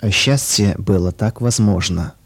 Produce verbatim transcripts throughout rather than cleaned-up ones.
А счастье было так возможно.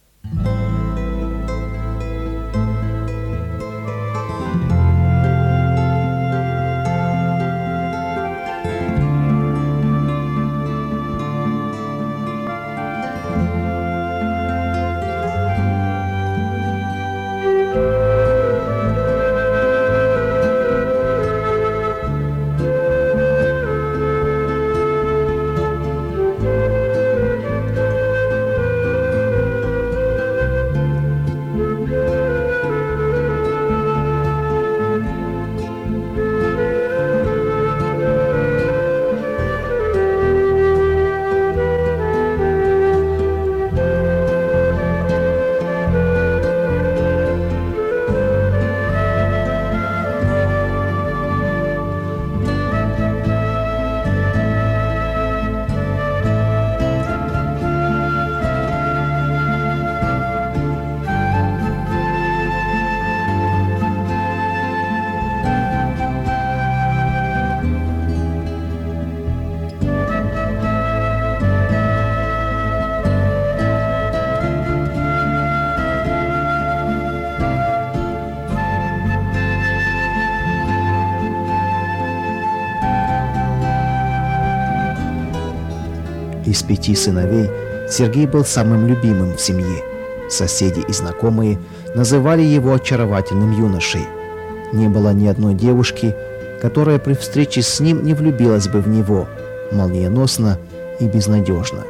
Из пяти сыновей Сергей был самым любимым в семье. Соседи и знакомые называли его очаровательным юношей. Не было ни одной девушки, которая при встрече с ним не влюбилась бы в него, молниеносно и безнадежно.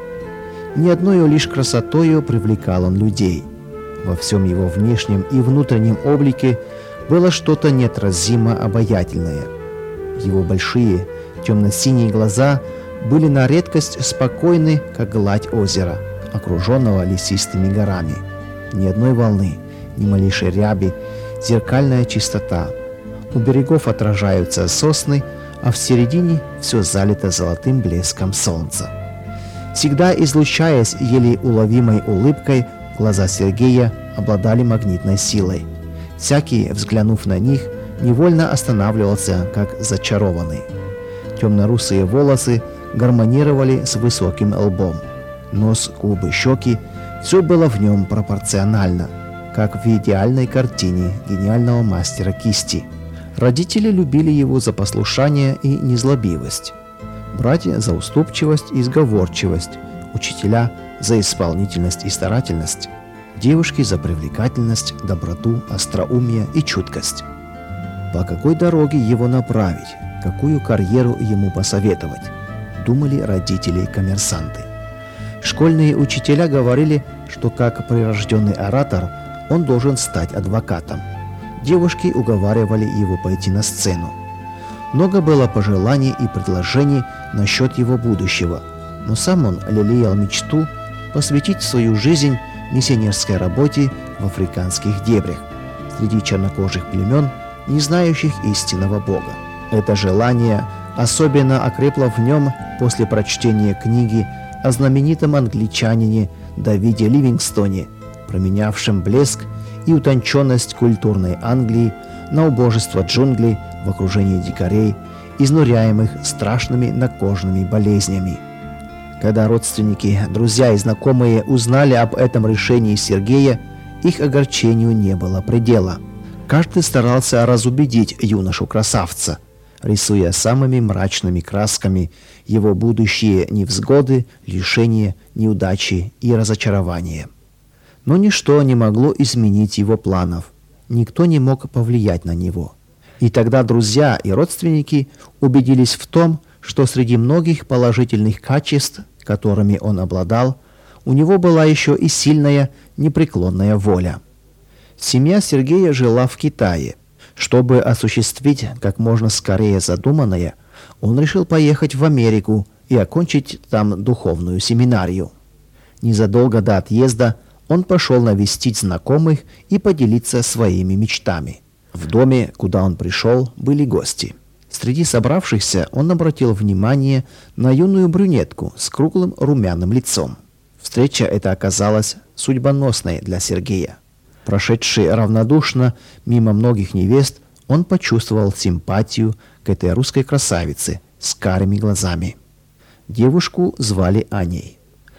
Ни одною лишь красотою привлекал он людей. Во всем его внешнем и внутреннем облике было что-то неотразимо обаятельное. Его большие темно-синие глаза были на редкость спокойны, как гладь озера, окруженного лесистыми горами. Ни одной волны, ни малейшей ряби, зеркальная чистота. У берегов отражаются сосны, а в середине все залито золотым блеском солнца. Всегда излучаясь еле уловимой улыбкой, глаза Сергея обладали магнитной силой. Всякий, взглянув на них, невольно останавливался, как зачарованный. Темно-русые волосы гармонировали с высоким лбом. Нос, губы, щеки – все было в нем пропорционально, как в идеальной картине гениального мастера кисти. Родители любили его за послушание и незлобивость, братья за уступчивость и сговорчивость, учителя за исполнительность и старательность, девушки за привлекательность, доброту, остроумие и чуткость. По какой дороге его направить, какую карьеру ему посоветовать, думали родители-коммерсанты. Школьные учителя говорили, что как прирожденный оратор он должен стать адвокатом. Девушки уговаривали его пойти на сцену. Много было пожеланий и предложений насчет его будущего, но сам он лелеял мечту посвятить свою жизнь миссионерской работе в африканских дебрях, среди чернокожих племен, не знающих истинного Бога. Это желание особенно окрепло в нем после прочтения книги о знаменитом англичанине Давиде Ливингстоне, променявшем блеск и утонченность культурной Англии на убожество джунглей в окружении дикарей, изнуряемых страшными накожными болезнями. Когда родственники, друзья и знакомые узнали об этом решении Сергея, их огорчению не было предела. Каждый старался разубедить юношу-красавца, рисуя самыми мрачными красками его будущие невзгоды, лишения, неудачи и разочарования. Но ничто не могло изменить его планов, никто не мог повлиять на него. И тогда друзья и родственники убедились в том, что среди многих положительных качеств, которыми он обладал, у него была еще и сильная, непреклонная воля. Семья Сергея жила в Китае. Чтобы осуществить как можно скорее задуманное, он решил поехать в Америку и окончить там духовную семинарию. Незадолго до отъезда он пошел навестить знакомых и поделиться своими мечтами. В доме, куда он пришел, были гости. Среди собравшихся он обратил внимание на юную брюнетку с круглым румяным лицом. Встреча эта оказалась судьбоносной для Сергея. Прошедший равнодушно мимо многих невест, он почувствовал симпатию к этой русской красавице с карими глазами. Девушку звали Аней.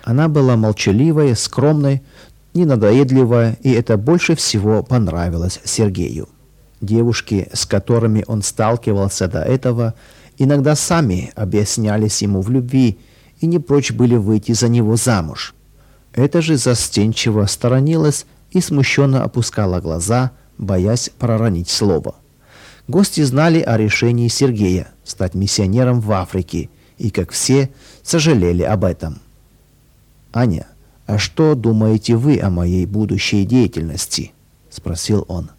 Она была молчаливой, скромной, ненадоедливая, и это больше всего понравилось Сергею. Девушки, с которыми он сталкивался до этого, иногда сами объяснялись ему в любви и не прочь были выйти за него замуж. Эта же застенчиво сторонилась и смущенно опускала глаза, боясь проронить слово. Гости знали о решении Сергея стать миссионером в Африке и, как все, сожалели об этом. «Аня, а что думаете вы о моей будущей деятельности?» – спросил он.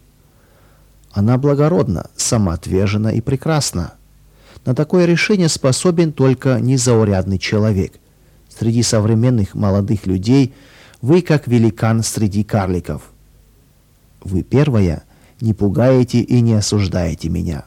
«Она благородна, самоотвержена и прекрасна. На такое решение способен только незаурядный человек. Среди современных молодых людей вы как великан среди карликов. Вы первая, не пугаете и не осуждаете меня».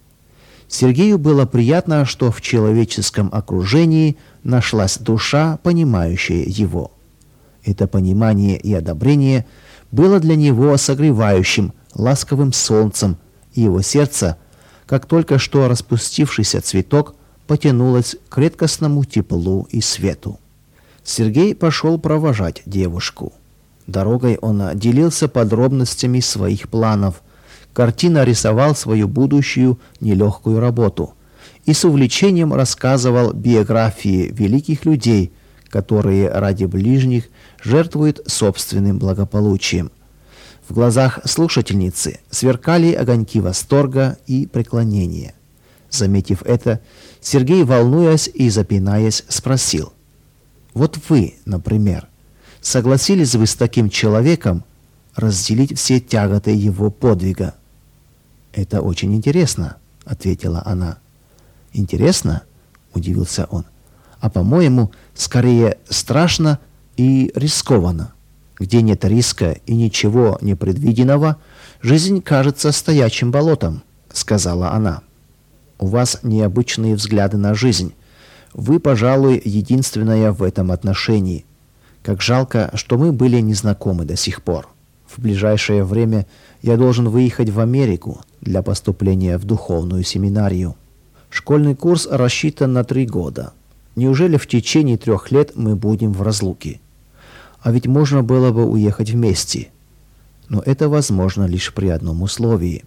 Сергею было приятно, что в человеческом окружении нашлась душа, понимающая его. Это понимание и одобрение было для него согревающим, ласковым солнцем, и его сердце, как только что распустившийся цветок, потянулось к редкостному теплу и свету. Сергей пошел провожать девушку. Дорогой он делился подробностями своих планов, картинно рисовал свою будущую нелегкую работу и с увлечением рассказывал биографии великих людей, которые ради ближних жертвуют собственным благополучием. В глазах слушательницы сверкали огоньки восторга и преклонения. Заметив это, Сергей, волнуясь и запинаясь, спросил: «Вот вы, например, согласились бы с таким человеком разделить все тяготы его подвига?» «Это очень интересно», — ответила она. «Интересно?» — удивился он. «А по-моему, скорее страшно и рискованно. Где нет риска и ничего непредвиденного, жизнь кажется стоячим болотом», — сказала она. «У вас необычные взгляды на жизнь. Вы, пожалуй, единственная в этом отношении. Как жалко, что мы были незнакомы до сих пор. В ближайшее время я должен выехать в Америку для поступления в духовную семинарию. Школьный курс рассчитан на три года. Неужели в течение трех лет мы будем в разлуке? А ведь можно было бы уехать вместе. Но это возможно лишь при одном условии».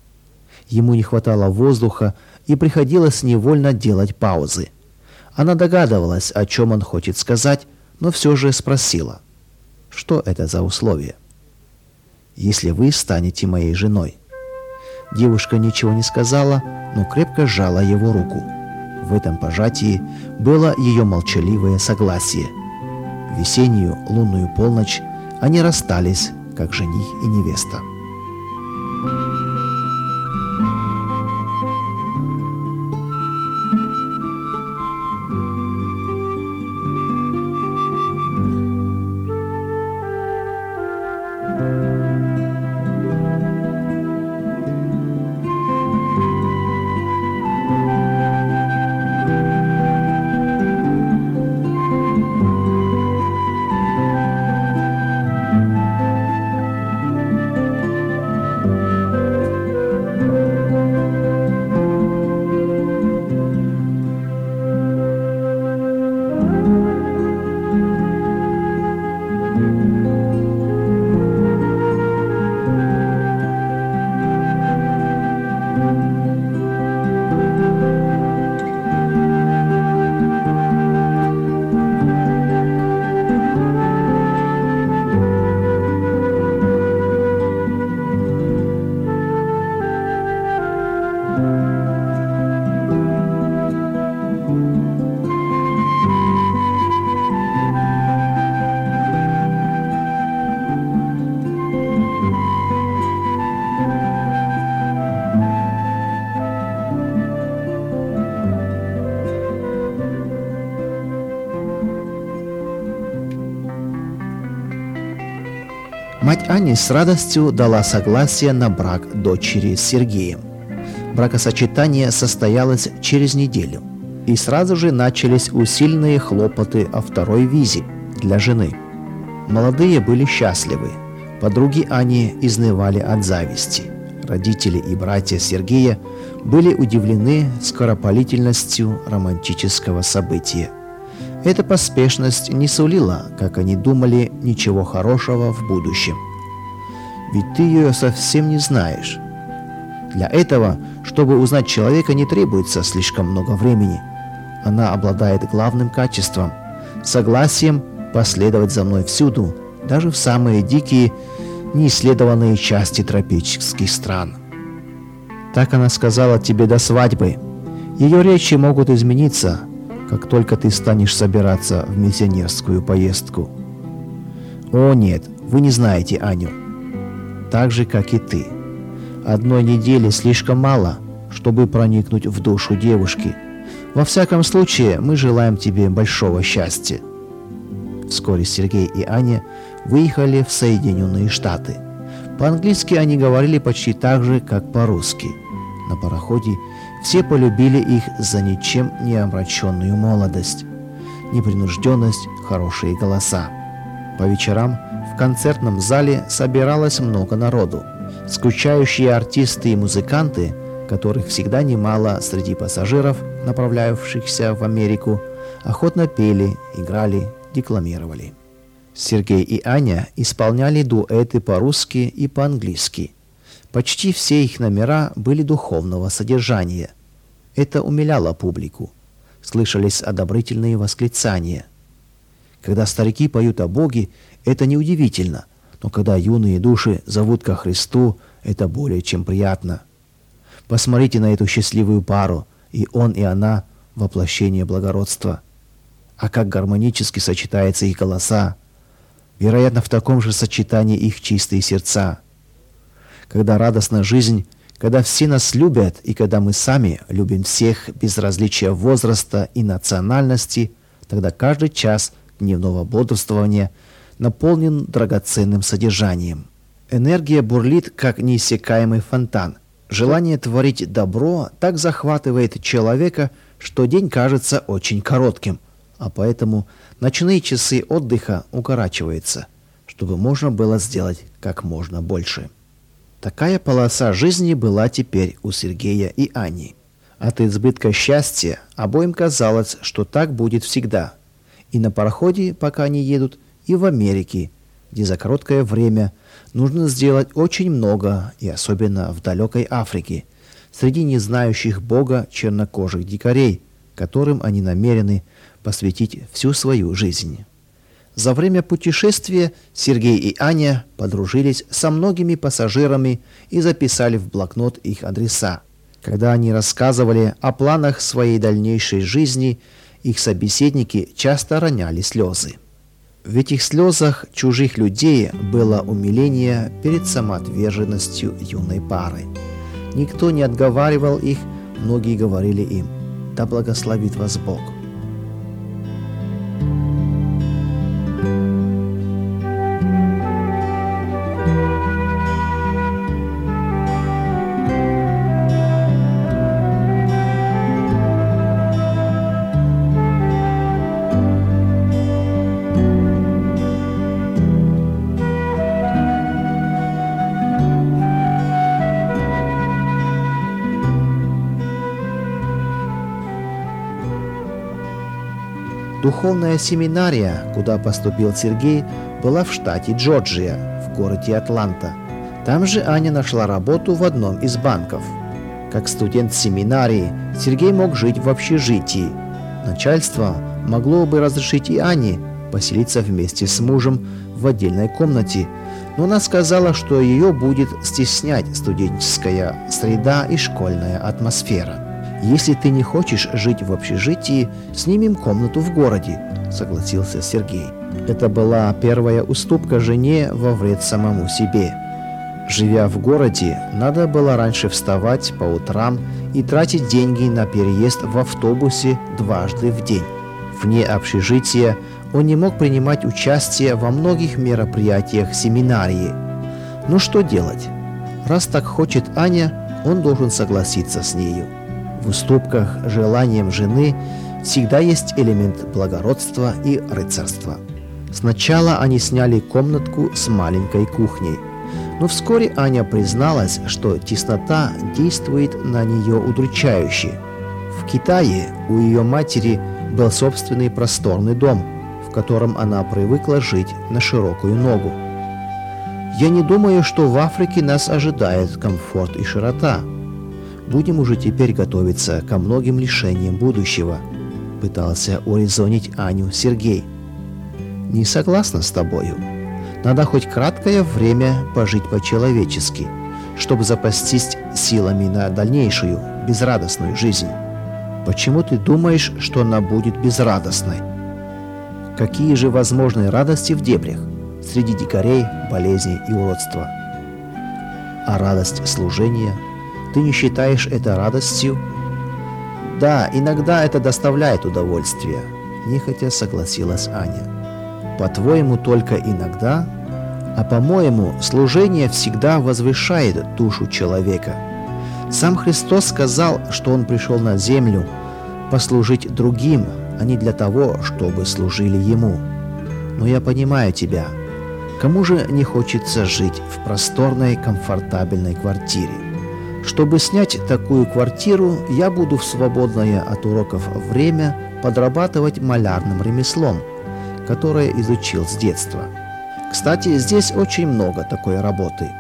Ему не хватало воздуха, и приходилось невольно делать паузы. Она догадывалась, о чем он хочет сказать, но все же спросила: «Что это за условие?» «Если вы станете моей женой». Девушка ничего не сказала, но крепко сжала его руку. В этом пожатии было ее молчаливое согласие. В весеннюю лунную полночь они расстались, как жених и невеста. Мать Ани с радостью дала согласие на брак дочери с Сергеем. Бракосочетание состоялось через неделю, и сразу же начались усиленные хлопоты о второй визе для жены. Молодые были счастливы, подруги Ани изнывали от зависти. Родители и братья Сергея были удивлены скоропалительностью романтического события. Эта поспешность не сулила, как они думали, ничего хорошего в будущем. Ведь ты ее совсем не знаешь. Для этого, чтобы узнать человека, не требуется слишком много времени. Она обладает главным качеством – согласием последовать за мной всюду, даже в самые дикие, неисследованные части тропических стран. Так она сказала тебе до свадьбы. Ее речи могут измениться, как только ты станешь собираться в миссионерскую поездку. О нет, вы не знаете Аню. Так же, как и ты. Одной недели слишком мало, чтобы проникнуть в душу девушки. Во всяком случае, мы желаем тебе большого счастья. Вскоре Сергей и Аня выехали в Соединенные Штаты. По-английски они говорили почти так же, как по-русски. На пароходе все полюбили их за ничем не омраченную молодость, непринужденность, хорошие голоса. По вечерам в концертном зале собиралось много народу. Скучающие артисты и музыканты, которых всегда немало среди пассажиров, направлявшихся в Америку, охотно пели, играли, декламировали. Сергей и Аня исполняли дуэты по-русски и по-английски. Почти все их номера были духовного содержания. Это умиляло публику. Слышались одобрительные восклицания. Когда старики поют о Боге, это неудивительно, но когда юные души зовут ко Христу, это более чем приятно. Посмотрите на эту счастливую пару, и он, и она – воплощение благородства. А как гармонически сочетаются их голоса. Вероятно, в таком же сочетании их чистые сердца. Когда радостна жизнь, когда все нас любят, и когда мы сами любим всех без различия возраста и национальности, тогда каждый час дневного бодрствования наполнен драгоценным содержанием. Энергия бурлит, как неиссякаемый фонтан. Желание творить добро так захватывает человека, что день кажется очень коротким, а поэтому ночные часы отдыха укорачиваются, чтобы можно было сделать как можно больше. Такая полоса жизни была теперь у Сергея и Ани. От избытка счастья обоим казалось, что так будет всегда. И на пароходе, пока они едут, и в Америке, где за короткое время нужно сделать очень много, и особенно в далекой Африке, среди незнающих Бога чернокожих дикарей, которым они намерены посвятить всю свою жизнь. За время путешествия Сергей и Аня подружились со многими пассажирами и записали в блокнот их адреса. Когда они рассказывали о планах своей дальнейшей жизни, их собеседники часто роняли слезы. В этих слезах чужих людей было умиление перед самоотверженностью юной пары. Никто не отговаривал их, многие говорили им: «Да благословит вас Бог». Духовная семинария, куда поступил Сергей, была в штате Джорджия, в городе Атланта. Там же Аня нашла работу в одном из банков. Как студент семинарии, Сергей мог жить в общежитии. Начальство могло бы разрешить и Ане поселиться вместе с мужем в отдельной комнате, но она сказала, что ее будет стеснять студенческая среда и школьная атмосфера. «Если ты не хочешь жить в общежитии, снимем комнату в городе», — согласился Сергей. Это была первая уступка жене во вред самому себе. Живя в городе, надо было раньше вставать по утрам и тратить деньги на переезд в автобусе дважды в день. Вне общежития он не мог принимать участие во многих мероприятиях семинарии. Но что делать? Раз так хочет Аня, он должен согласиться с нею. В уступках желаниям жены всегда есть элемент благородства и рыцарства. Сначала они сняли комнатку с маленькой кухней, но вскоре Аня призналась, что теснота действует на нее удручающе. В Китае у ее матери был собственный просторный дом, в котором она привыкла жить на широкую ногу. «Я не думаю, что в Африке нас ожидает комфорт и широта. Будем уже теперь готовиться ко многим лишениям будущего», — пытался урезонить Аню Сергей. «Не согласна с тобою. Надо хоть краткое время пожить по-человечески, чтобы запастись силами на дальнейшую, безрадостную жизнь. Почему ты думаешь, что она будет безрадостной? Какие же возможные радости в дебрях, среди дикарей, болезней и уродства? А радость служения? Ты не считаешь это радостью?» «Да, иногда это доставляет удовольствие», — нехотя согласилась Аня. «По-твоему, только иногда? А по-моему, служение всегда возвышает душу человека. Сам Христос сказал, что Он пришел на землю послужить другим, а не для того, чтобы служили Ему. Но я понимаю тебя. Кому же не хочется жить в просторной, комфортабельной квартире? Чтобы снять такую квартиру, я буду в свободное от уроков время подрабатывать малярным ремеслом, которое изучил с детства. Кстати, здесь очень много такой работы».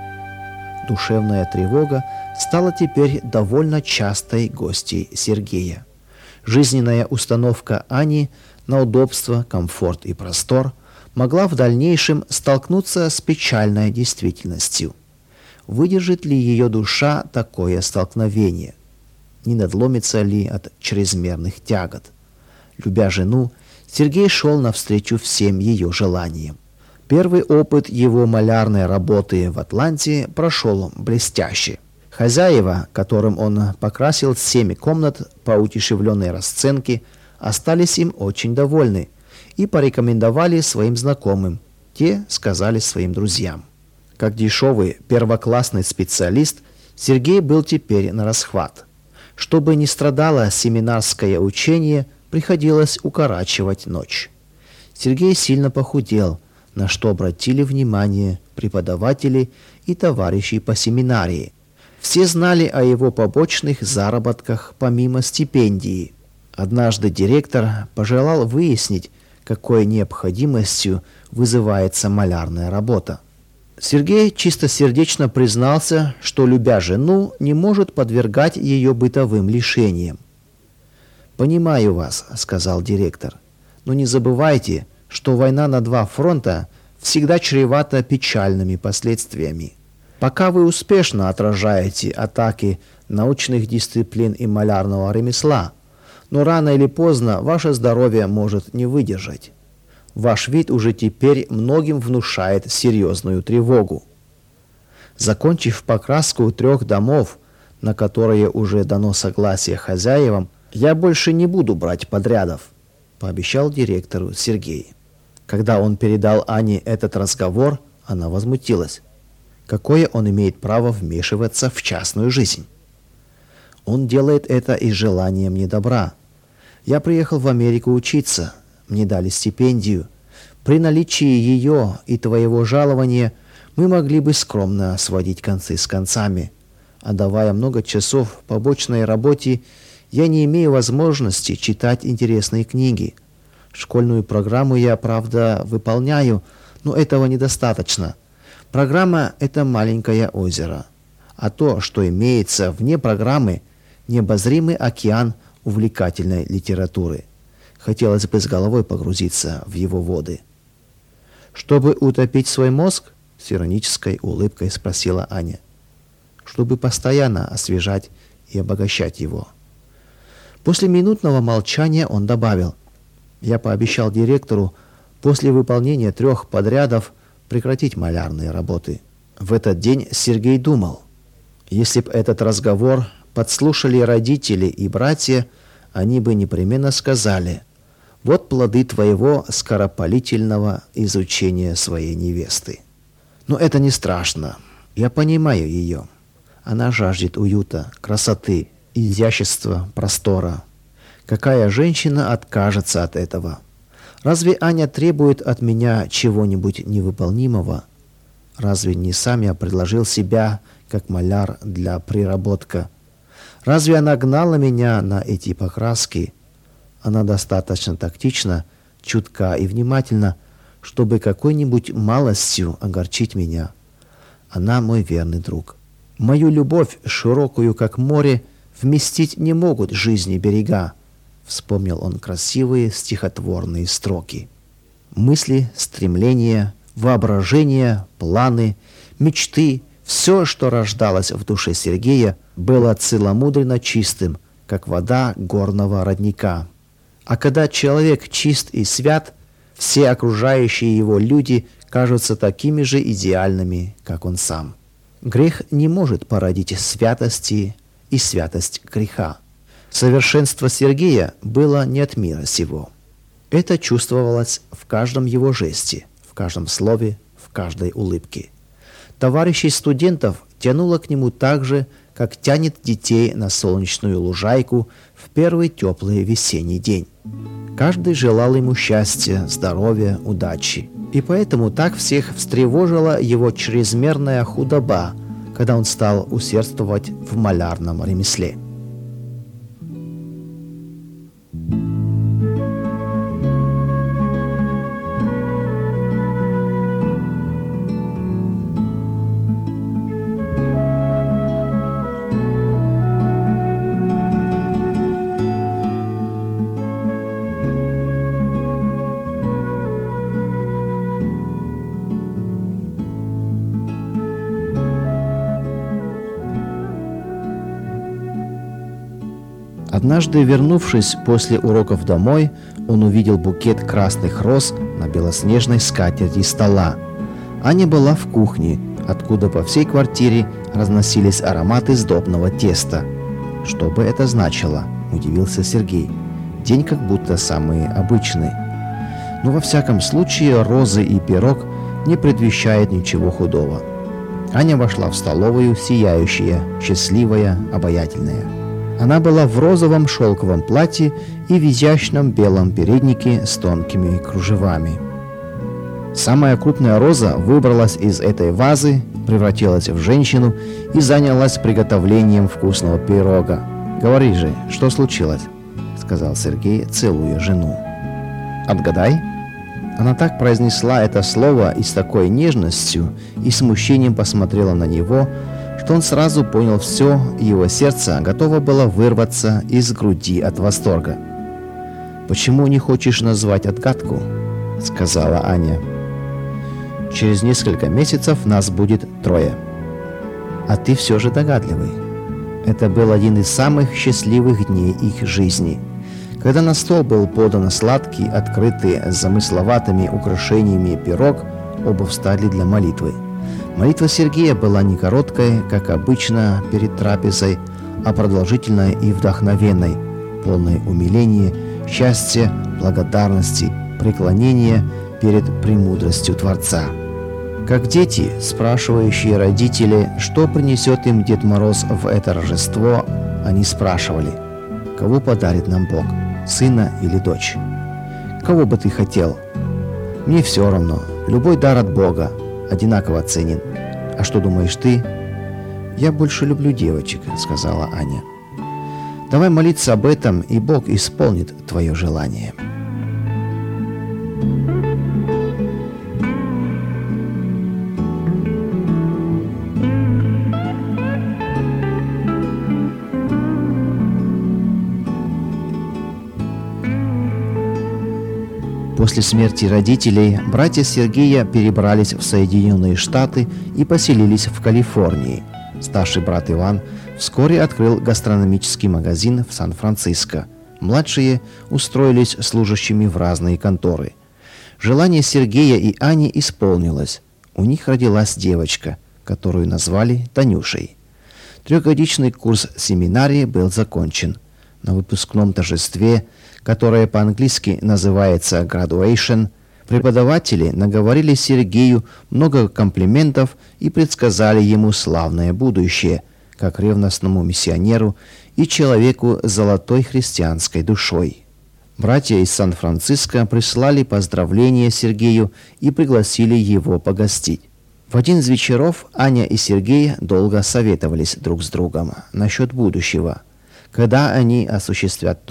Душевная тревога стала теперь довольно частой гостьей Сергея. Жизненная установка Ани на удобство, комфорт и простор могла в дальнейшем столкнуться с печальной действительностью. Выдержит ли ее душа такое столкновение? Не надломится ли от чрезмерных тягот? Любя жену, Сергей шел навстречу всем ее желаниям. Первый опыт его малярной работы в Атланте прошел блестяще. Хозяева, которым он покрасил семь комнат по удешевленной расценке, остались им очень довольны и порекомендовали своим знакомым. Те сказали своим друзьям. Как дешевый первоклассный специалист, Сергей был теперь на расхват. Чтобы не страдало семинарское учение, приходилось укорачивать ночь. Сергей сильно похудел, на что обратили внимание преподаватели и товарищи по семинарии. Все знали о его побочных заработках помимо стипендии. Однажды директор пожелал выяснить, какой необходимостью вызывается малярная работа. Сергей чистосердечно признался, что, любя жену, не может подвергать ее бытовым лишениям. «Понимаю вас», — сказал директор, — «но не забывайте, что война на два фронта всегда чревата печальными последствиями. Пока вы успешно отражаете атаки научных дисциплин и малярного ремесла, но рано или поздно ваше здоровье может не выдержать. Ваш вид уже теперь многим внушает серьезную тревогу. Закончив покраску трех домов, на которые уже дано согласие хозяевам, я больше не буду брать подрядов», — пообещал директору Сергей. Когда он передал Ане этот разговор, она возмутилась. Какое он имеет право вмешиваться в частную жизнь? Он делает это из желания мне добра. Я приехал в Америку учиться, мне дали стипендию. При наличии ее и твоего жалования мы могли бы скромно сводить концы с концами. Отдавая много часов побочной работе, я не имею возможности читать интересные книги. Школьную программу я, правда, выполняю, но этого недостаточно. Программа – это маленькое озеро, а то, что имеется вне программы – необозримый океан увлекательной литературы. Хотелось бы с головой погрузиться в его воды. «Чтобы утопить свой мозг?» – с иронической улыбкой спросила Аня. «Чтобы постоянно освежать и обогащать его». После минутного молчания он добавил: «Я пообещал директору после выполнения трех подрядов прекратить малярные работы». В этот день Сергей думал: если бы этот разговор подслушали родители и братья, они бы непременно сказали: «Вот плоды твоего скоропалительного изучения своей невесты». Но это не страшно. Я понимаю ее. Она жаждет уюта, красоты, изящества, простора. Какая женщина откажется от этого? Разве Аня требует от меня чего-нибудь невыполнимого? Разве не сам я предложил себя как маляр для приработка? Разве она гнала меня на эти покраски? Она достаточно тактична, чутка и внимательна, чтобы какой-нибудь малостью огорчить меня. Она мой верный друг. Мою любовь, широкую как море, вместить не могут жизни берега. Вспомнил он красивые стихотворные строки. Мысли, стремления, воображения, планы, мечты, все, что рождалось в душе Сергея, было целомудренно чистым, как вода горного родника. А когда человек чист и свят, все окружающие его люди кажутся такими же идеальными, как он сам. Грех не может породить святости и святость греха. Совершенство Сергея было не от мира сего. Это чувствовалось в каждом его жесте, в каждом слове, в каждой улыбке. Товарищей студентов тянуло к нему так же, как тянет детей на солнечную лужайку в первый теплый весенний день. Каждый желал ему счастья, здоровья, удачи. И поэтому так всех встревожила его чрезмерная худоба, когда он стал усердствовать в малярном ремесле. Однажды, вернувшись после уроков домой, он увидел букет красных роз на белоснежной скатерти стола. Аня была в кухне, откуда по всей квартире разносились ароматы сдобного теста. «Что бы это значило?» – удивился Сергей. «День как будто самый обычный. Но во всяком случае розы и пирог не предвещают ничего худого». Аня вошла в столовую, сияющая, счастливая, обаятельная. Она была в розовом шелковом платье и в изящном белом переднике с тонкими кружевами. Самая крупная роза выбралась из этой вазы, превратилась в женщину и занялась приготовлением вкусного пирога. «Говори же, что случилось?» — сказал Сергей, целуя жену. «Отгадай». Она так произнесла это слово и с такой нежностью и смущением посмотрела на него, что он сразу понял все, и его сердце готово было вырваться из груди от восторга. «Почему не хочешь назвать отгадку?» — сказала Аня. «Через несколько месяцев нас будет трое. А ты все же догадливый». Это был один из самых счастливых дней их жизни. Когда на стол был подан сладкий, открытый с замысловатыми украшениями пирог, оба встали для молитвы. Молитва Сергея была не короткой, как обычно перед трапезой, а продолжительной и вдохновенной, полной умиления, счастья, благодарности, преклонения перед премудростью Творца. Как дети, спрашивающие родители, что принесет им Дед Мороз в это Рождество, они спрашивали: «Кого подарит нам Бог, сына или дочь? Кого бы ты хотел? Мне все равно, любой дар от Бога одинаково ценен. А что думаешь ты?» «Я больше люблю девочек», — сказала Аня. «Давай молиться об этом, и Бог исполнит твое желание». После смерти родителей братья Сергея перебрались в Соединенные Штаты и поселились в Калифорнии. Старший брат Иван вскоре открыл гастрономический магазин в Сан-Франциско. Младшие устроились служащими в разные конторы. Желание Сергея и Ани исполнилось. У них родилась девочка, которую назвали Танюшей. Трехгодичный курс семинарии был закончен. На выпускном торжестве, которое по-английски называется graduation, преподаватели наговорили Сергею много комплиментов и предсказали ему славное будущее, как ревностному миссионеру и человеку с золотой христианской душой. Братья из Сан-Франциско прислали поздравления Сергею и пригласили его погостить. В один из вечеров Аня и Сергей долго советовались друг с другом насчет будущего. Когда они осуществят то,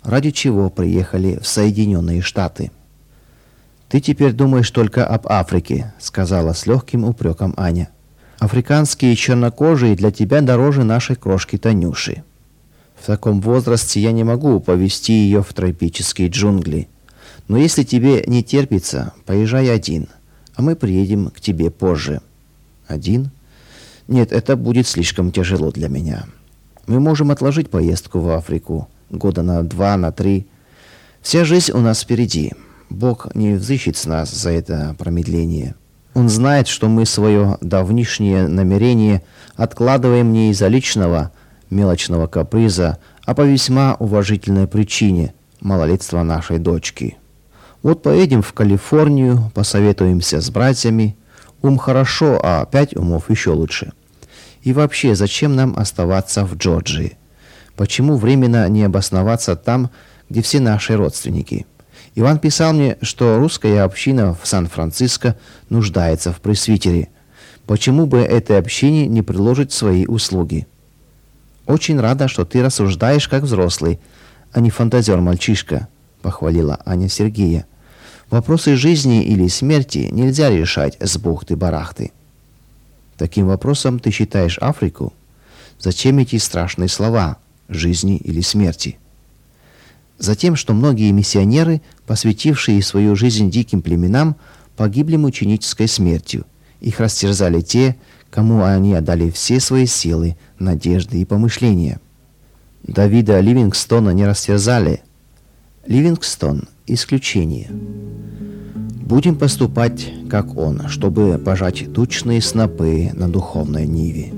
ради чего приехали в Соединенные Штаты. «Ты теперь думаешь только об Африке», — сказала с легким упреком Аня. «Африканские чернокожие для тебя дороже нашей крошки Танюши. В таком возрасте я не могу повезти ее в тропические джунгли. Но если тебе не терпится, поезжай один, а мы приедем к тебе позже». «Один? Нет, это будет слишком тяжело для меня. Мы можем отложить поездку в Африку года на два, на три. Вся жизнь у нас впереди. Бог не взыщет с нас за это промедление. Он знает, что мы свое давнишнее намерение откладываем не из-за личного, мелочного каприза, а по весьма уважительной причине – малолетства нашей дочки. Вот поедем в Калифорнию, посоветуемся с братьями. Ум хорошо, а пять умов еще лучше. И вообще, зачем нам оставаться в Джорджии? Почему временно не обосноваться там, где все наши родственники? Иван писал мне, что русская община в Сан-Франциско нуждается в пресвитере. Почему бы этой общине не приложить свои услуги? «Очень рада, что ты рассуждаешь как взрослый, а не фантазер-мальчишка», — похвалила Аня Сергея. «Вопросы жизни или смерти нельзя решать с бухты-барахты». «Таким вопросом ты считаешь Африку? Зачем эти страшные слова «жизни или смерти»?» Затем, что многие миссионеры, посвятившие свою жизнь диким племенам, погибли мученической смертью. Их растерзали те, кому они отдали все свои силы, надежды и помышления. Давида Ливингстона не растерзали. Ливингстон – исключение. Будем поступать, как он, чтобы пожать тучные снопы на духовной ниве.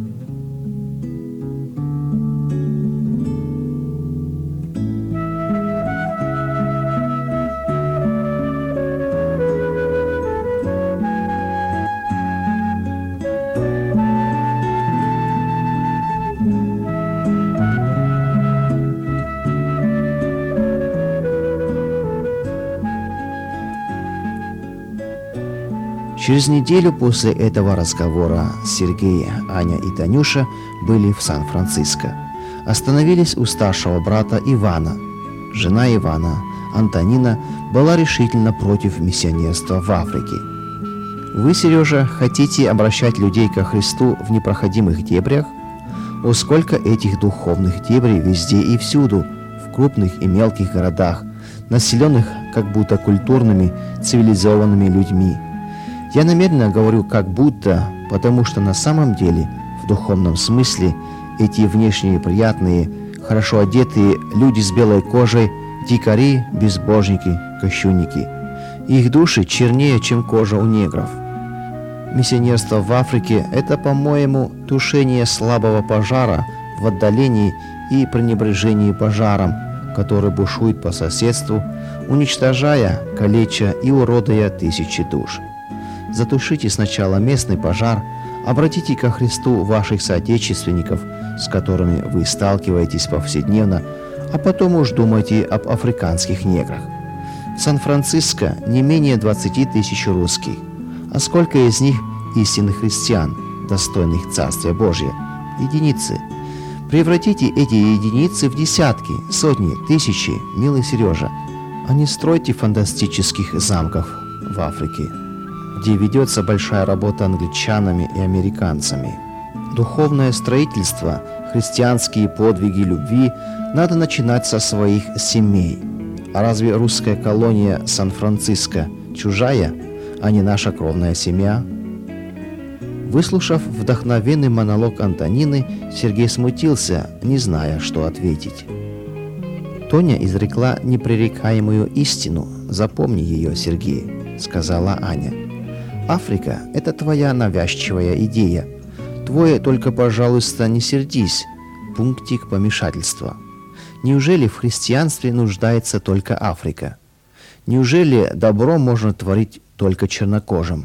Через неделю после этого разговора Сергей, Аня и Танюша были в Сан-Франциско. Остановились у старшего брата Ивана. Жена Ивана, Антонина, была решительно против миссионерства в Африке. «Вы, Сережа, хотите обращать людей ко Христу в непроходимых дебрях? О, сколько этих духовных дебрей везде и всюду, в крупных и мелких городах, населенных как будто культурными, цивилизованными людьми. Я намеренно говорю «как будто», потому что на самом деле, в духовном смысле, эти внешние приятные, хорошо одетые люди с белой кожей – дикари, безбожники, кощунники. Их души чернее, чем кожа у негров. Миссионерство в Африке – это, по-моему, тушение слабого пожара в отдалении и пренебрежении пожаром, который бушует по соседству, уничтожая, калеча и уродуя тысячи душ. Затушите сначала местный пожар, обратите ко Христу ваших соотечественников, с которыми вы сталкиваетесь повседневно, а потом уж думайте об африканских неграх. В Сан-Франциско не менее двадцати тысяч русских, а сколько из них истинных христиан, достойных Царствия Божия? Единицы. Превратите эти единицы в десятки, сотни, тысячи, милый Сережа, а не стройте фантастических замков в Африке, где ведется большая работа англичанами и американцами. Духовное строительство, христианские подвиги любви надо начинать со своих семей. А разве русская колония Сан-Франциско чужая, а не наша кровная семья? Выслушав вдохновенный монолог Антонины, Сергей смутился, не зная, что ответить. «Тоня изрекла непререкаемую истину. Запомни ее, Сергей», — сказала Аня. «Африка — это твоя навязчивая идея. Твое только, пожалуйста, не сердись, пунктик помешательства. Неужели в христианстве нуждается только Африка? Неужели добро можно творить только чернокожим?»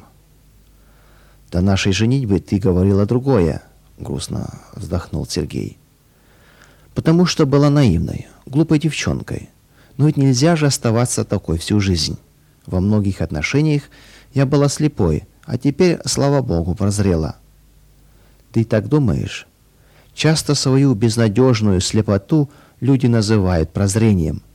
«До нашей женитьбы ты говорила другое», — грустно вздохнул Сергей. «Потому что была наивной, глупой девчонкой. Но ведь нельзя же оставаться такой всю жизнь. Во многих отношениях я была слепой, а теперь, слава Богу, прозрела». «Ты так думаешь?» Часто свою безнадежную слепоту люди называют прозрением.